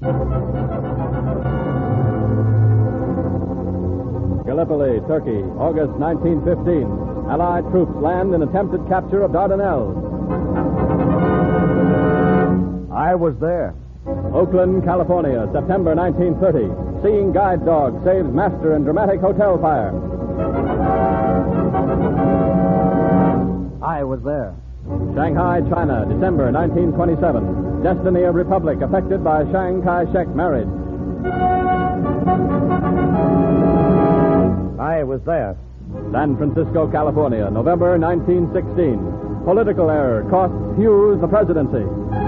Gallipoli, Turkey, August 1915. Allied troops land in attempted capture of Dardanelles. I was there. Oakland, California, September 1930. Seeing guide dog saves master in dramatic hotel fire. I was there. Shanghai, China, December 1927. Destiny of republic affected by Chiang Kai-shek marriage. I was there. San Francisco, California, November 1916. Political error costs Hughes the presidency.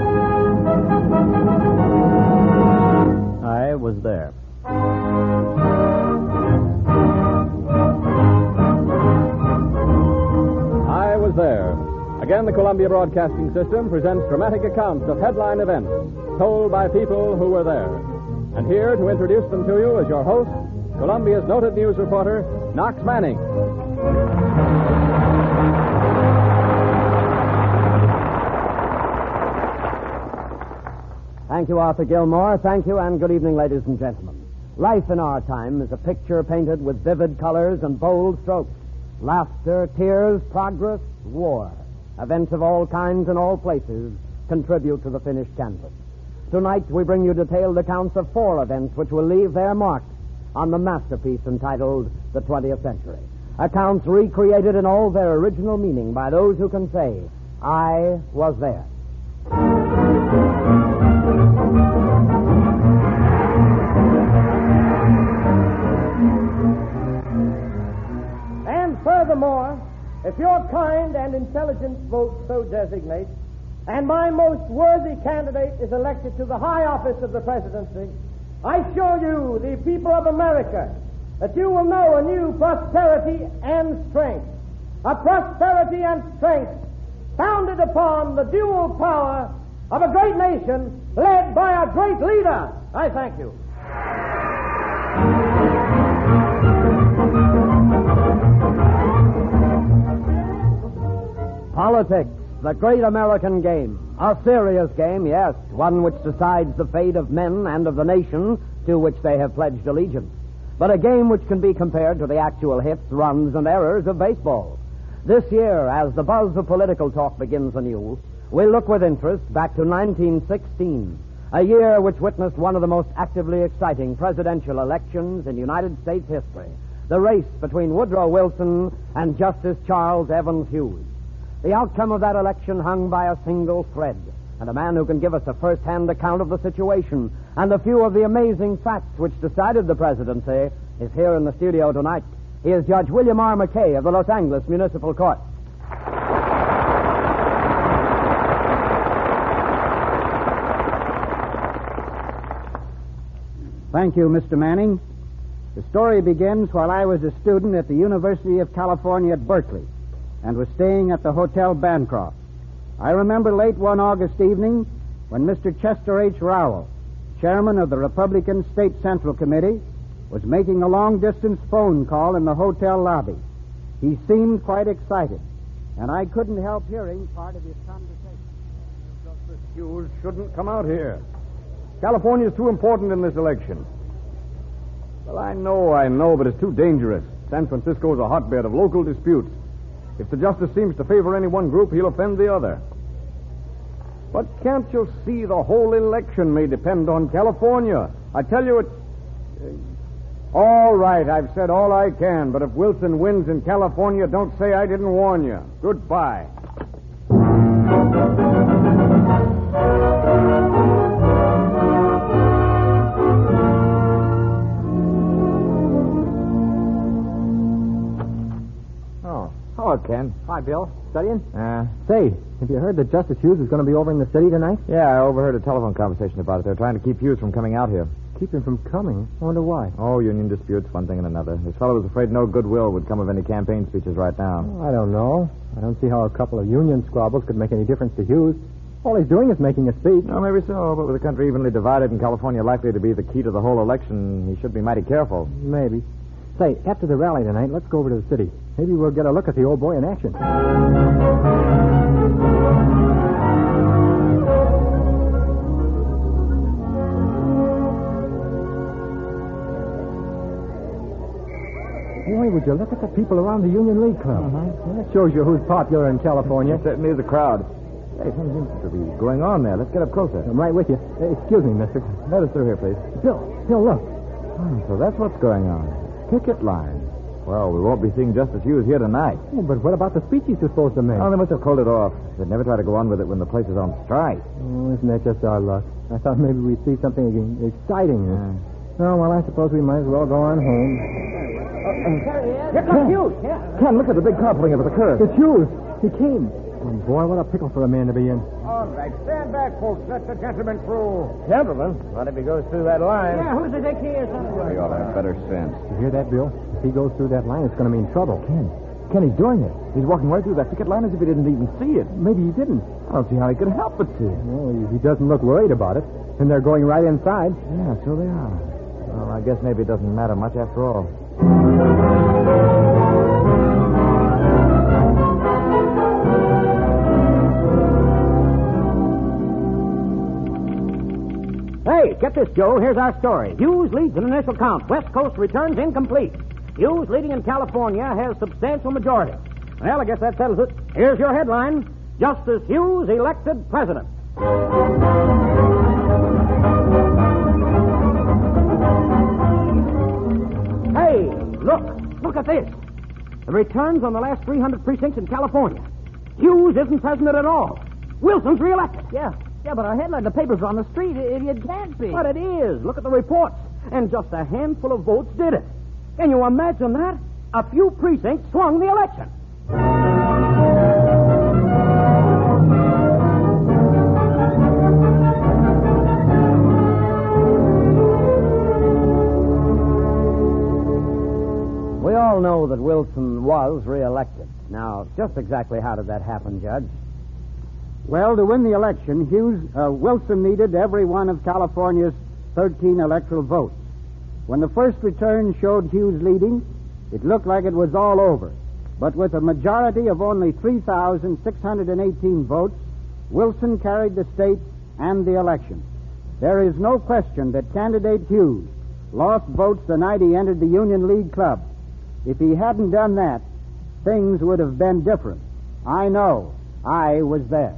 I was there. I was there. Again, the Columbia Broadcasting System presents dramatic accounts of headline events told by people who were there. And here to introduce them to you is your host, Columbia's noted news reporter, Knox Manning. Thank you, Arthur Gilmore. Thank you, and good evening, ladies and gentlemen. Life in our time is a picture painted with vivid colors and bold strokes. Laughter, tears, progress, war. Events of all kinds and all places contribute to the finished canvas. Tonight, we bring you detailed accounts of 4 events which will leave their mark on the masterpiece entitled The 20th Century. Accounts recreated in all their original meaning by those who can say, I was there. And furthermore, if your kind and intelligent vote so designate, and my most worthy candidate is elected to the high office of the presidency, I assure you, the people of America, that you will know a new prosperity and strength. A prosperity and strength founded upon the dual power of a great nation led by a great leader. I thank you. Politics, the great American game. A serious game, yes, one which decides the fate of men and of the nation to which they have pledged allegiance. But a game which can be compared to the actual hits, runs, and errors of baseball. This year, as the buzz of political talk begins anew, we look with interest back to 1916, a year which witnessed one of the most actively exciting presidential elections in United States history, the race between Woodrow Wilson and Justice Charles Evans Hughes. The outcome of that election hung by a single thread, and a man who can give us a first-hand account of the situation and a few of the amazing facts which decided the presidency is here in the studio tonight. He is Judge William R. McKay of the Los Angeles Municipal Court. Thank you, Mr. Manning. The story begins while I was a student at the University of California at Berkeley and was staying at the Hotel Bancroft. I remember late one August evening when Mr. Chester H. Rowell, chairman of the Republican State Central Committee, was making a long-distance phone call in the hotel lobby. He seemed quite excited, and I couldn't help hearing part of his conversation. Justice Hughes shouldn't come out here. California's too important in this election. Well, I know, but it's too dangerous. San Francisco is a hotbed of local disputes. If the justice seems to favor any one group, he'll offend the other. But can't you see the whole election may depend on California? I tell you, it's... all right, I've said all I can, but if Wilson wins in California, don't say I didn't warn you. Goodbye. Hello, Ken. Hi, Bill. Studying? Say, have you heard that Justice Hughes is going to be over in the city tonight? Yeah, I overheard a telephone conversation about it. They're trying to keep Hughes from coming out here. Keep him from coming? I wonder why. Oh, union disputes, one thing and another. This fellow was afraid no goodwill would come of any campaign speeches right now. I don't know. I don't see how a couple of union squabbles could make any difference to Hughes. All he's doing is making a speech. No, maybe so, but with the country evenly divided and California likely to be the key to the whole election, he should be mighty careful. Maybe. Say, after the rally tonight, let's go over to the city. Maybe we'll get a look at the old boy in action. Boy, would you look at the people around the Union League Club. That shows you who's popular in California. It certainly is a crowd. Hey, something seems to be going on there. Let's get up closer. I'm right with you. Excuse me, mister. Let us through here, please. Bill, look. So that's what's going on. Picket line. Well, we won't be seeing Justice Hughes here tonight. Oh, but what about the speech he's supposed to make? Oh, they must have called it off. They'd never try to go on with it when the place is on strike. Oh, isn't that just our luck? I thought maybe we'd see something exciting. Oh, well, I suppose we might as well go on home. Here comes Hughes. Ken, look at the big car pulling up at the curb. It's Hughes. He came. Oh, boy, what a pickle for a man to be in. All right, stand back, folks. Let the gentleman through. Gentlemen, what if he goes through that line? Yeah, who's the dick here, son? We ought to have better sense. You hear that, Bill? If he goes through that line, it's going to mean trouble. Ken, he's doing it. He's walking right through that picket line as if he didn't even see it. Maybe he didn't. I don't see how he could help but see it. Well, he doesn't look worried about it. And they're going right inside. Yeah, so they are. Well, I guess maybe it doesn't matter much after all. Hey, get this, Joe. Here's our story. Hughes leads an initial count. West Coast returns incomplete. Hughes, leading in California, has substantial majority. Well, I guess that settles it. Here's your headline. Justice Hughes elected president. Hey, look at this. The returns on the last 300 precincts in California. Hughes isn't president at all. Wilson's reelected. Yeah, but our headline, the papers are on the street. It can't be. But it is. Look at the reports. And just a handful of votes did it. Can you imagine that? A few precincts swung the election. We all know that Wilson was reelected. Now, just exactly how did that happen, Judge? Well, to win the election, Wilson needed every one of California's 13 electoral votes. When the first return showed Hughes leading, it looked like it was all over. But with a majority of only 3,618 votes, Wilson carried the state and the election. There is no question that candidate Hughes lost votes the night he entered the Union League Club. If he hadn't done that, things would have been different. I know. I was there.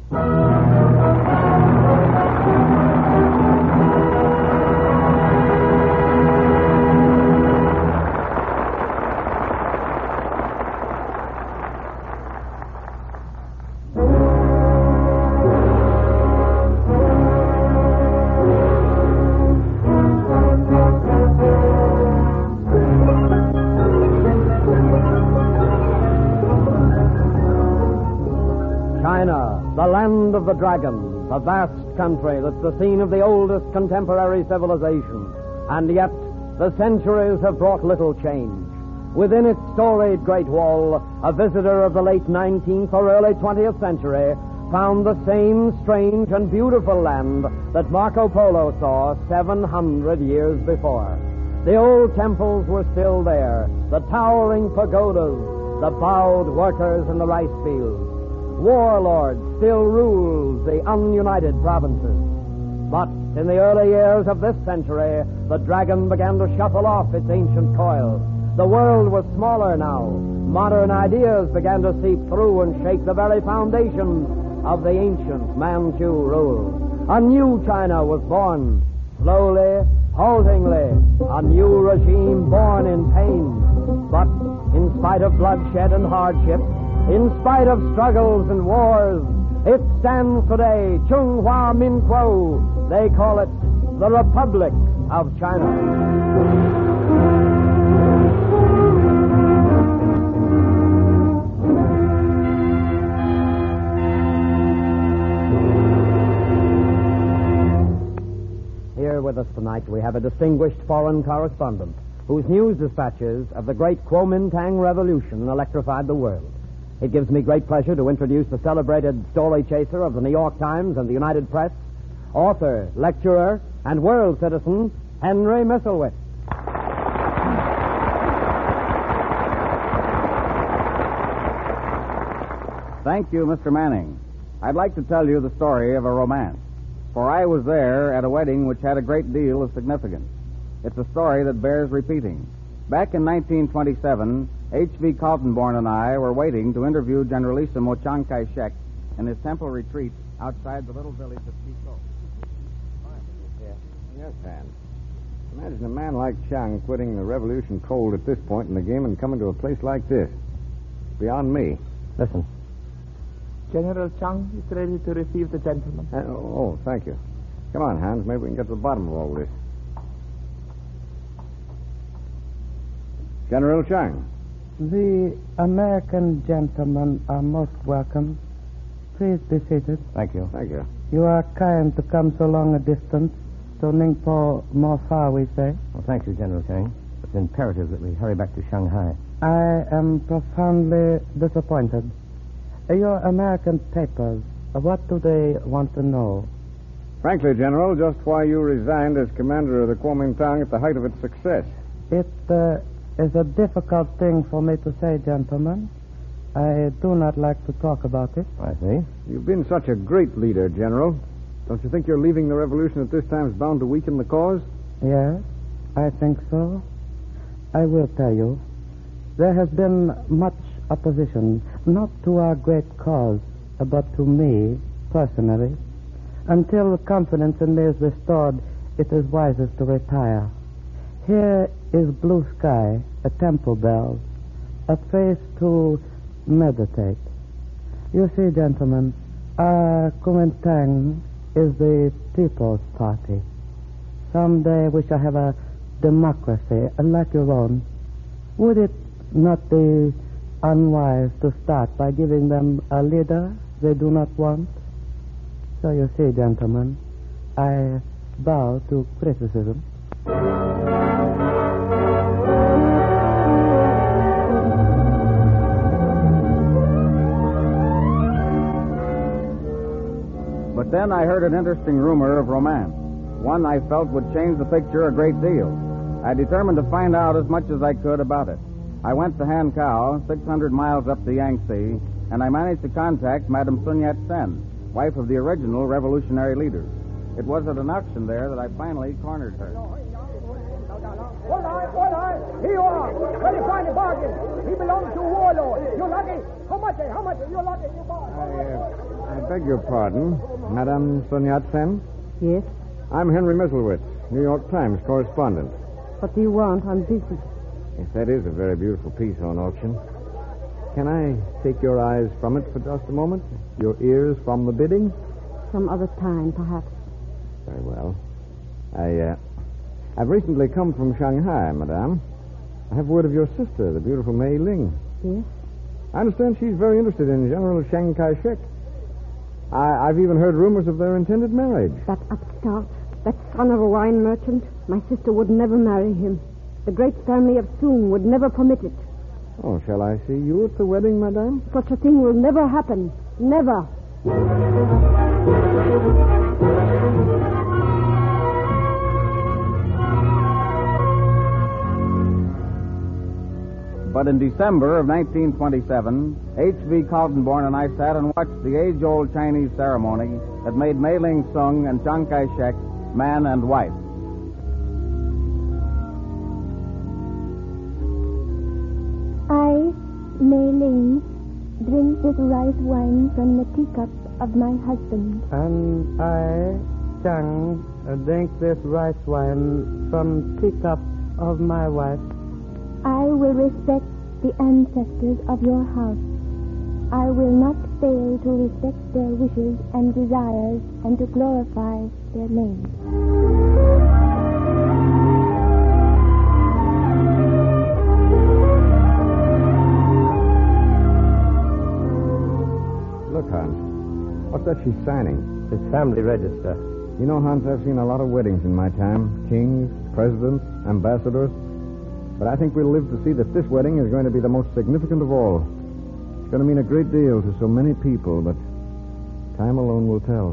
China, the land of the dragon, a vast country that's the scene of the oldest contemporary civilization. And yet, the centuries have brought little change. Within its storied Great Wall, a visitor of the late 19th or early 20th century found the same strange and beautiful land that Marco Polo saw 700 years before. The old temples were still there, the towering pagodas, the bowed workers in the rice fields. Warlords still ruled the ununited provinces. But in the early years of this century, the dragon began to shuffle off its ancient coil. The world was smaller now. Modern ideas began to seep through and shake the very foundations of the ancient Manchu rule. A new China was born. Slowly, haltingly, a new regime born in pain. But in spite of bloodshed and hardship, in spite of struggles and wars, it stands today, Chung Hua Min Kuo. They call it the Republic of China. Here with us tonight we have a distinguished foreign correspondent whose news dispatches of the great Kuomintang Revolution electrified the world. It gives me great pleasure to introduce the celebrated story chaser of the New York Times and the United Press, author, lecturer, and world citizen, Henry Misselwitz. Thank you, Mr. Manning. I'd like to tell you the story of a romance, for I was there at a wedding which had a great deal of significance. It's a story that bears repeating. Back in 1927, H.V. Kaltenborn and I were waiting to interview Generalissimo Chiang Kai-shek in his temple retreat outside the little village of Chico. Yes, Han. Imagine a man like Chiang quitting the revolution cold at this point in the game and coming to a place like this. Beyond me. Listen. General Chiang is ready to receive the gentleman. Thank you. Come on, Hans. Maybe we can get to the bottom of all this. General Chiang. The American gentlemen are most welcome. Please be seated. Thank you. Thank you. You are kind to come so long a distance. To Ningpo, more far, we say. Well, thank you, General Chang. It's imperative that we hurry back to Shanghai. I am profoundly disappointed. Your American papers, what do they want to know? Frankly, General, just why you resigned as commander of the Kuomintang at the height of its success. It is a difficult thing for me to say, gentlemen. I do not like to talk about it. I see. You've been such a great leader, General. Don't you think your leaving the revolution at this time is bound to weaken the cause? Yes, I think so. I will tell you. There has been much opposition, not to our great cause, but to me, personally. Until confidence in me is restored, it is wisest to retire. Here is blue sky, a temple bell, a place to meditate. You see, gentlemen, our Kuomintang is the People's Party. Someday we shall have a democracy like your own. Would it not be unwise to start by giving them a leader they do not want? So you see, gentlemen, I bow to criticism. But then I heard an interesting rumor of romance, one I felt would change the picture a great deal. I determined to find out as much as I could about it. I went to Hankow, 600 miles up the Yangtze, and I managed to contact Madame Sun Yat-sen, wife of the original revolutionary leader. It was at an auction there that I finally cornered her. Hold on. Here you are. Where do you find the bargain? He belongs to a warlord. You're lucky. How much? You're lucky. You bought. I beg your pardon, Madame Sun Yat-sen? Yes? I'm Henry Mislowitz, New York Times correspondent. What do you want? I'm busy. Yes, that is a very beautiful piece on auction. Can I take your eyes from it for just a moment? Your ears from the bidding? Some other time, perhaps. Very well. I've recently come from Shanghai, Madame. I have word of your sister, the beautiful Mei Ling. Yes? I understand she's very interested in General Chiang Kai-shek. I've even heard rumors of their intended marriage. That upstart, that son of a wine merchant, my sister would never marry him. The great family of Soong would never permit it. Oh, shall I see you at the wedding, Madame? Such a thing will never happen. Never. But in December of 1927, H.V. Kaltenborn and I sat and watched the age-old Chinese ceremony that made Mei Ling Soong and Chiang Kai-shek man and wife. I, Mei Ling, drink this rice wine from the teacup of my husband. And I, Chiang, drink this rice wine from teacup of my wife. I will respect the ancestors of your house. I will not fail to respect their wishes and desires and to glorify their names. Look, Hans. What's that she's signing? His family register. You know, Hans, I've seen a lot of weddings in my time. Kings, presidents, ambassadors. But I think we'll live to see that this wedding is going to be the most significant of all. It's going to mean a great deal to so many people, but time alone will tell.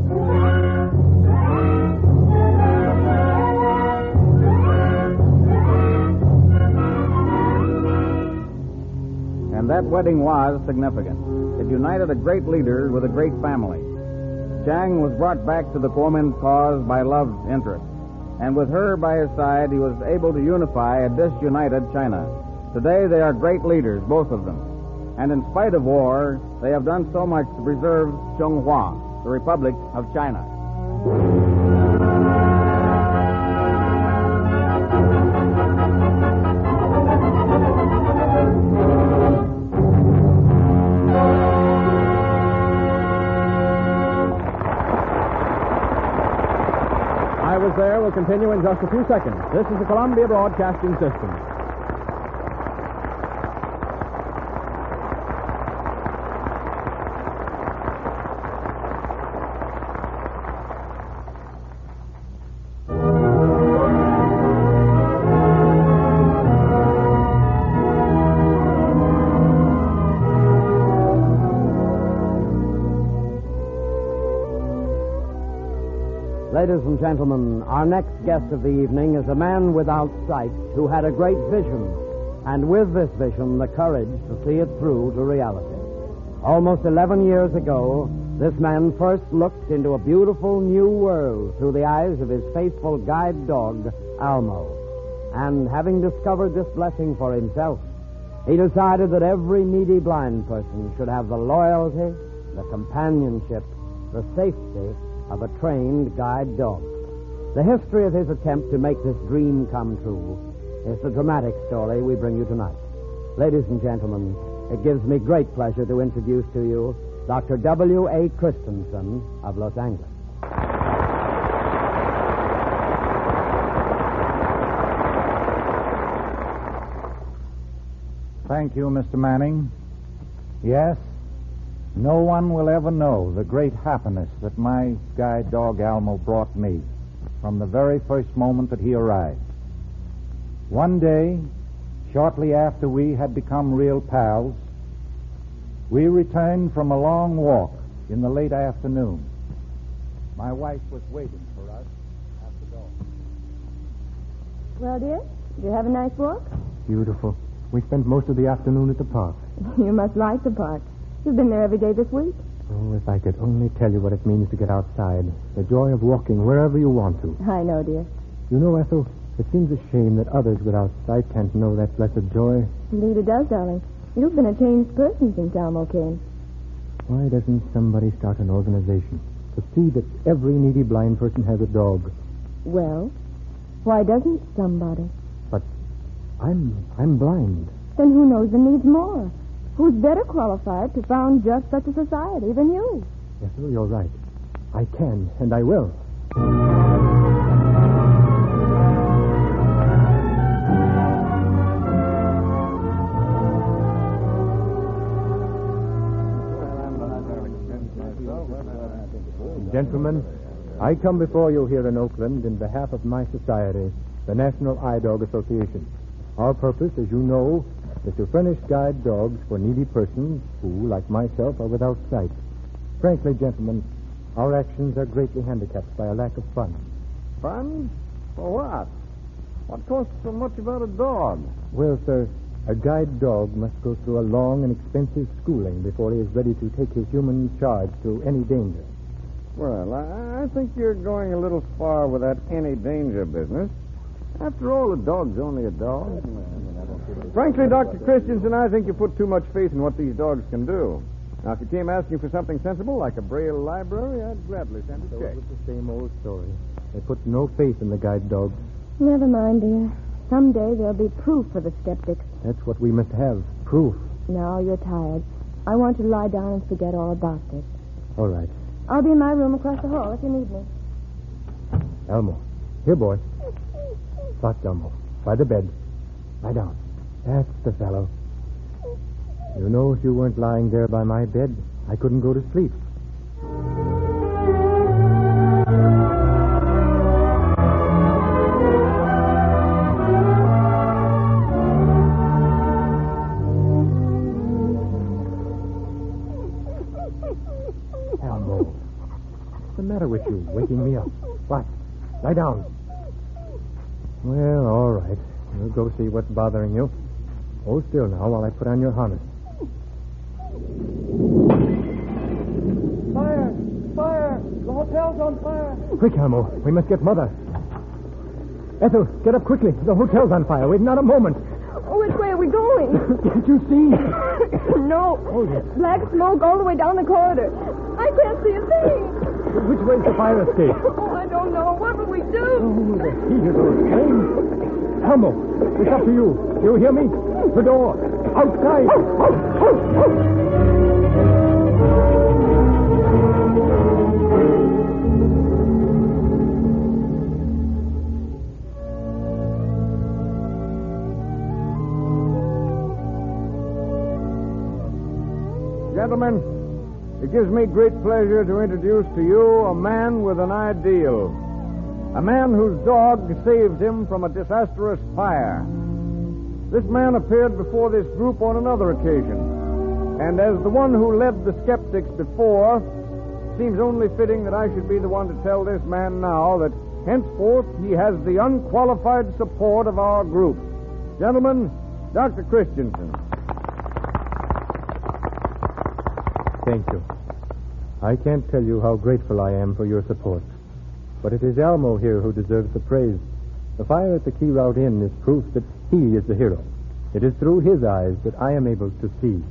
And that wedding was significant. It united a great leader with a great family. Chiang was brought back to the Kuomintang cause by love's interest. And with her by his side, he was able to unify a disunited China. Today, they are great leaders, both of them. And in spite of war, they have done so much to preserve Zhonghua, the Republic of China. I Was There will continue in just a few seconds. This is the Columbia Broadcasting System. Ladies and gentlemen, our next guest of the evening is a man without sight who had a great vision, and with this vision, the courage to see it through to reality. Almost 11 years ago, this man first looked into a beautiful new world through the eyes of his faithful guide dog, Almo. And having discovered this blessing for himself, he decided that every needy blind person should have the loyalty, the companionship, the safety of a trained guide dog. The history of his attempt to make this dream come true is the dramatic story we bring you tonight. Ladies and gentlemen, it gives me great pleasure to introduce to you Dr. W.A. Christensen of Los Angeles. Thank you, Mr. Manning. Yes, no one will ever know the great happiness that my guide dog Almo brought me from the very first moment that he arrived. One day, shortly after we had become real pals, we returned from a long walk in the late afternoon. My wife was waiting for us at the door. Well, dear, did you have a nice walk? Beautiful. We spent most of the afternoon at the park. You must like the park. You've been there every day this week. Oh, if I could only tell you what it means to get outside. The joy of walking wherever you want to. I know, dear. You know, Ethel, it seems a shame that others without sight can't know that blessed joy. Indeed it does, darling. You've been a changed person since Almo came. Why doesn't somebody start an organization to see that every needy blind person has a dog? Well, why doesn't somebody? But I'm blind. Then who knows and needs more? Who's better qualified to found just such a society than you? Ethel, you're right. I can, and I will. Gentlemen, I come before you here in Oakland in behalf of my society, the National Eye Dog Association. Our purpose, as you know, is to furnish guide dogs for needy persons who, like myself, are without sight. Frankly, gentlemen, our actions are greatly handicapped by a lack of funds. Funds? For what? What costs so much about a dog? Well, sir, a guide dog must go through a long and expensive schooling before he is ready to take his human charge through any danger. Well, I think you're going a little far with that any danger business. After all, a dog's only a dog. Frankly, Dr. Christensen, I think you put too much faith in what these dogs can do. Now, if you came asking for something sensible, like a Braille library, I'd gladly send a check. It's the same old story. They put no faith in the guide dogs. Never mind, dear. Someday there'll be proof for the skeptics. That's what we must have, proof. Now you're tired. I want you to lie down and forget all about this. All right. I'll be in my room across the hall if you need me. Elmo. Here, boy. Spot, Elmo. By the bed. Lie down. That's the fellow. You know, if you weren't lying there by my bed, I couldn't go to sleep. Elmo. What's the matter with you? Waking me up. What? Lie down. Well, all right. We'll go see what's bothering you. Hold still now while I put on your harness. Fire! Fire! The hotel's on fire! Quick, Elmo. We must get Mother. Ethel, get up quickly. The hotel's on fire. Wait not a moment. Which way are we going? Can't you see? No. Oh, yes. Black smoke all the way down the corridor. I can't see a thing. Which way's the fire escape? Oh, I don't know. What will we do? Oh, the heat of those flames. Elmo, it's up to you. You hear me? The door. Outside. Gentlemen, it gives me great pleasure to introduce to you a man with an ideal. A man whose dog saved him from a disastrous fire. This man appeared before this group on another occasion. And as the one who led the skeptics before, it seems only fitting that I should be the one to tell this man now that henceforth he has the unqualified support of our group. Gentlemen, Dr. Christensen. Thank you. I can't tell you how grateful I am for your support. But it is Elmo here who deserves the praise. The fire at the Key Route Inn is proof that he is the hero. It is through his eyes that I am able to see.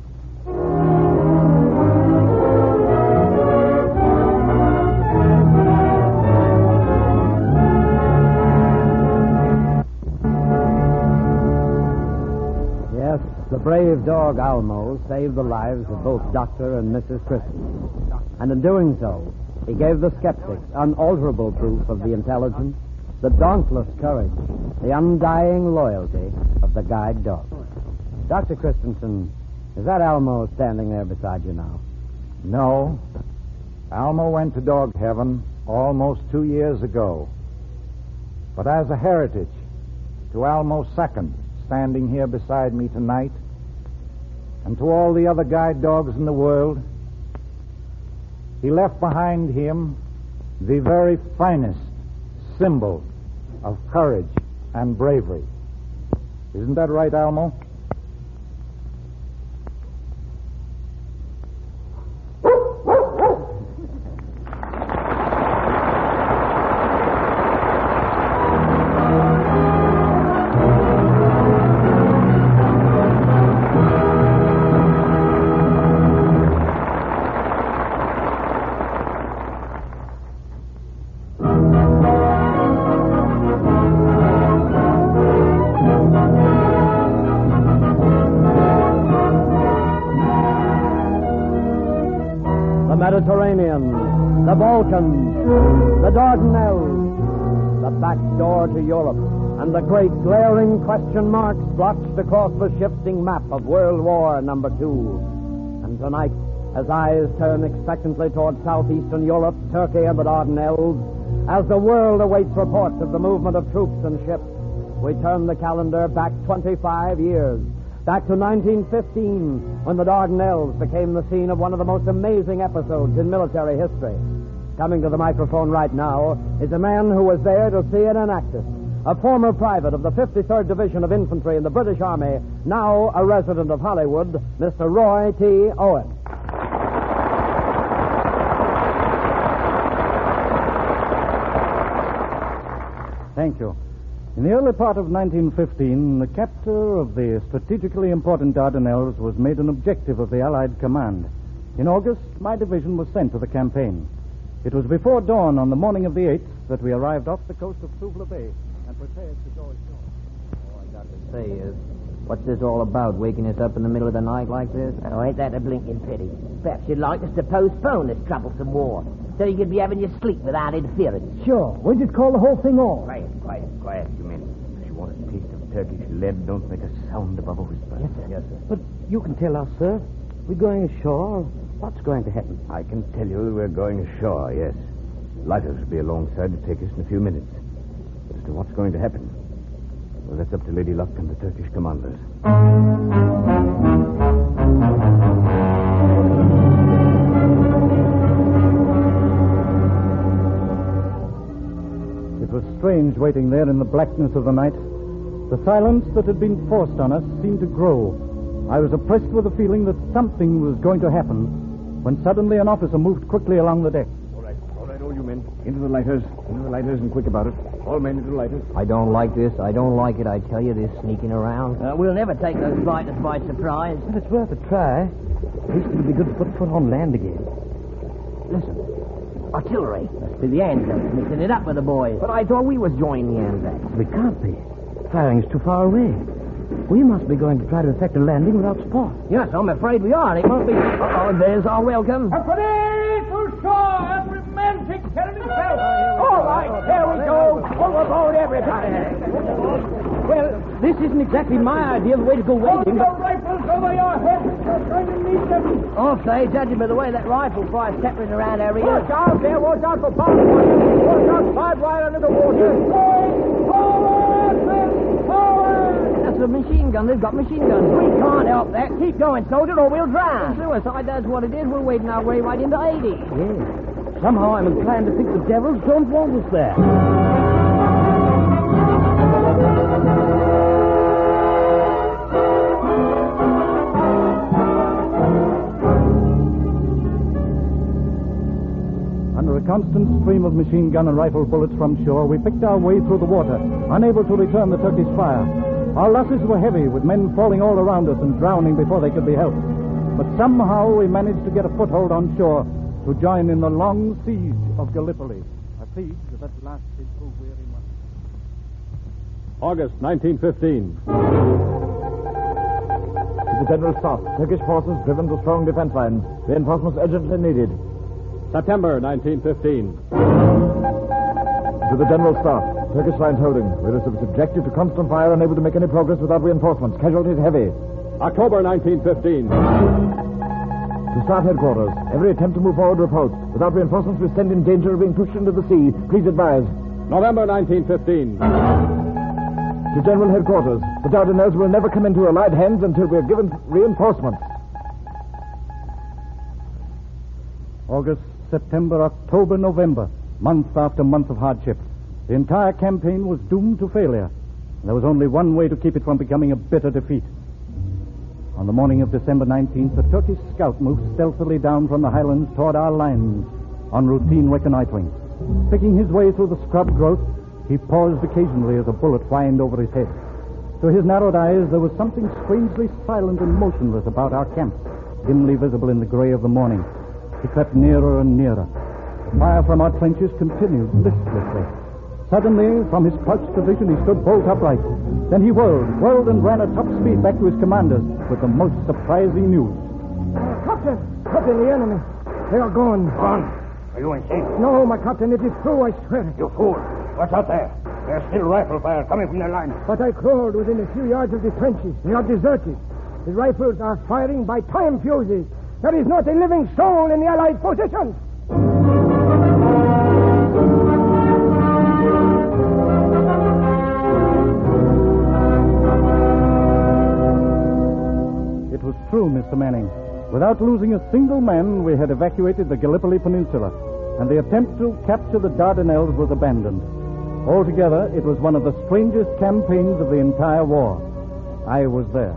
Yes, the brave dog Almo saved the lives of both Dr. and Mrs. Christensen. And in doing so, he gave the skeptics unalterable proof of the intelligence, the dauntless courage, the undying loyalty of the guide dog. Dr. Christensen, is that Almo standing there beside you now? No. Almo went to dog heaven almost 2 years ago. But as a heritage to Almo's second, standing here beside me tonight, and to all the other guide dogs in the world, he left behind him the very finest symbol of courage and bravery. Isn't that right, Almo? Mediterranean, the Balkans, the Dardanelles, the back door to Europe, and the great glaring question marks blotched across the shifting map of World War No. 2. And tonight, as eyes turn expectantly toward southeastern Europe, Turkey, and the Dardanelles, as the world awaits reports of the movement of troops and ships, we turn the calendar back 25 years. Back to 1915, when the Dardanelles became the scene of one of the most amazing episodes in military history. Coming to the microphone right now is a man who was there to see it enacted. A former private of the 53rd Division of Infantry in the British Army, now a resident of Hollywood, Mr. Roy T. Owen. Thank you. In the early part of 1915, the capture of the strategically important Dardanelles was made an objective of the Allied command. In August, my division was sent to the campaign. It was before dawn on the morning of the 8th that we arrived off the coast of Suvla Bay and prepared to go ashore. All I got to say is, what's this all about, waking us up in the middle of the night like this? Oh, ain't that a blinking pity? Perhaps you'd like us to postpone this troublesome war, so you could be having your sleep without interference. Sure. We'll just call the whole thing off. Quiet, you men. If you want a taste of Turkish lead, don't make a sound above a whisper. Yes, sir. But you can tell us, sir. We're going ashore. What's going to happen? I can tell you that we're going ashore, yes. Lighters will be alongside to take us in a few minutes. But as to what's going to happen, well, that's up to Lady Luck and the Turkish commanders. It was strange waiting there in the blackness of the night. The silence that had been forced on us seemed to grow. I was oppressed with a feeling that something was going to happen when suddenly an officer moved quickly along the deck. All right, all you men. Into the lighters, and quick about it. All men into the lighters. I don't like this. I don't like it. I tell you, this sneaking around. We'll never take those fighters by surprise. But it's worth a try. At least it'll be good to put foot on land again. Listen. Artillery. Must be the Anzacs mixing it up with the boys. But I thought we was joining the Anzacs. We can't be. Firing's too far away. We must be going to try to effect a landing without spot. Yes, I'm afraid we are. It won't be... Oh, there's our welcome. Company to shore! Every man take care of himself! All right, there we go. Overboard, everybody. Well, this isn't exactly my idea of the way to go wading. Hold your rifles over your heads. You're going to need them. Okay, judging by the way that rifle fire's scattering around our ears. Watch out there. Watch out for barbed wire. Watch out barbed wire under the water. Forward, men, forward! That's a machine gun. They've got machine guns. We can't help that. Keep going, soldier, or we'll drown. Suicide, that's what it is. We're wading our way right into 80. Yes. Somehow I'm inclined to think the devils don't want us there. Under a constant stream of machine gun and rifle bullets from shore, we picked our way through the water, unable to return the Turkish fire. Our losses were heavy, with men falling all around us and drowning before they could be helped. But somehow we managed to get a foothold on shore to join in the long siege of Gallipoli, a siege that lasted 2 weary months. August 1915. To the General Staff, Turkish forces driven to strong defense lines. Reinforcements urgently needed. September 1915. To the General Staff, Turkish lines holding. We are subjected to constant fire, unable to make any progress without reinforcements. Casualties heavy. October 1915. To Staff Headquarters, every attempt to move forward repulsed. Without reinforcements, we stand in danger of being pushed into the sea. Please advise. November 1915. To General Headquarters, the Dardanelles will never come into Allied hands until we are given reinforcements. August, September, October, November, month after month of hardship. The entire campaign was doomed to failure. There was only one way to keep it from becoming a bitter defeat. On the morning of December 19th, a Turkish scout moved stealthily down from the highlands toward our lines on routine reconnoitering. Picking his way through the scrub growth, he paused occasionally as a bullet whined over his head. To his narrowed eyes, there was something strangely silent and motionless about our camp, dimly visible in the gray of the morning. He crept nearer and nearer. The fire from our trenches continued listlessly. Suddenly, from his crouched position, he stood bolt upright. Then he whirled and ran at top speed back to his commanders with the most surprising news. Captain, the enemy. They are gone. Gone? Are you insane? No, my captain, it is true, I swear. You fool. What's out there? There's still rifle fire coming from their line. But I crawled within a few yards of the trenches. They are deserted. The rifles are firing by time fuses. There is not a living soul in the Allied positions. It was true, Mr. Manning. Without losing a single man, we had evacuated the Gallipoli Peninsula, and the attempt to capture the Dardanelles was abandoned. Altogether, it was one of the strangest campaigns of the entire war. I was there.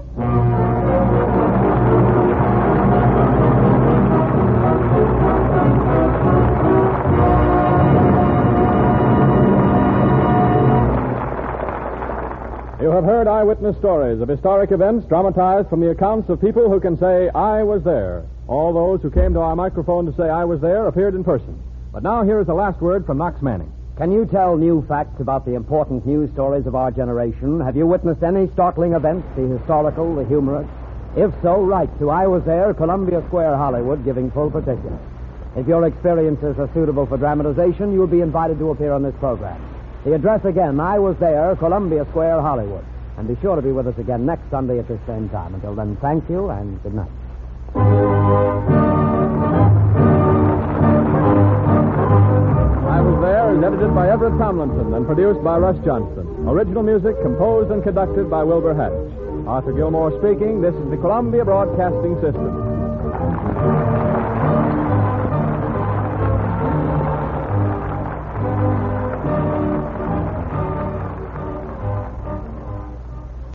You have heard eyewitness stories of historic events dramatized from the accounts of people who can say, I was there. All those who came to our microphone to say I was there appeared in person. But now here is the last word from Knox Manning. Can you tell new facts about the important news stories of our generation? Have you witnessed any startling events, the historical, the humorous? If so, write to I Was There, Columbia Square, Hollywood, giving full particulars. If your experiences are suitable for dramatization, you will be invited to appear on this program. The address again, I Was There, Columbia Square, Hollywood. And be sure to be with us again next Sunday at this same time. Until then, thank you and good night. I Was There is edited by Everett Tomlinson and produced by Russ Johnston. Original music composed and conducted by Wilbur Hatch. Arthur Gilmore speaking. This is the Columbia Broadcasting System.